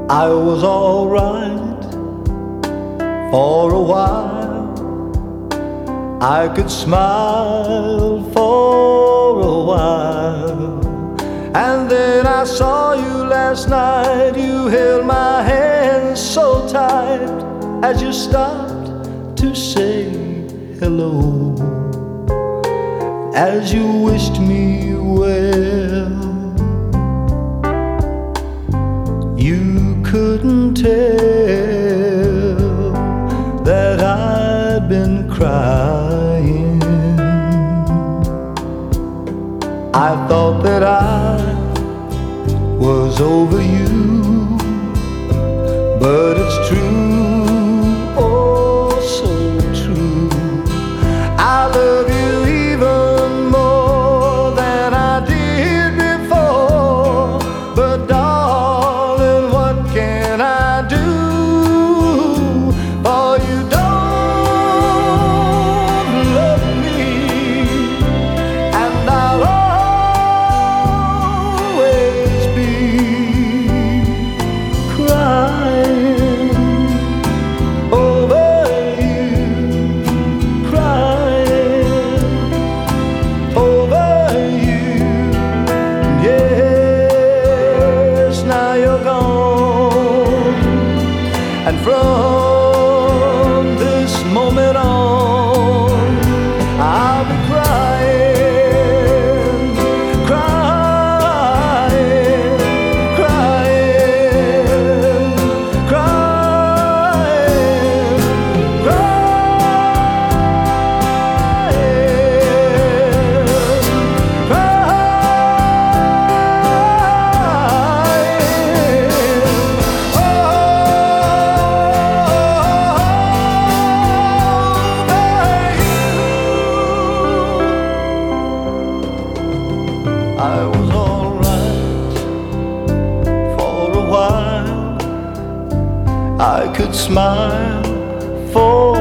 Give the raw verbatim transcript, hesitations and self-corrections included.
I was all right for a while. I could smile for a while. And then I saw you last night. You held my hand so tight as you stopped to say hello, as you wished me well. You couldn't tell that I'd been crying. I thought that I was over you, but it's true, oh so true. I love you even more than I did before, but darling, what can I do? For you don't love me, and I'll always be crying over you, crying over you. Yes, now you're gone, and from this moment on, I'll be crying, crying, crying, crying, crying, I was all right for a while. I could smile for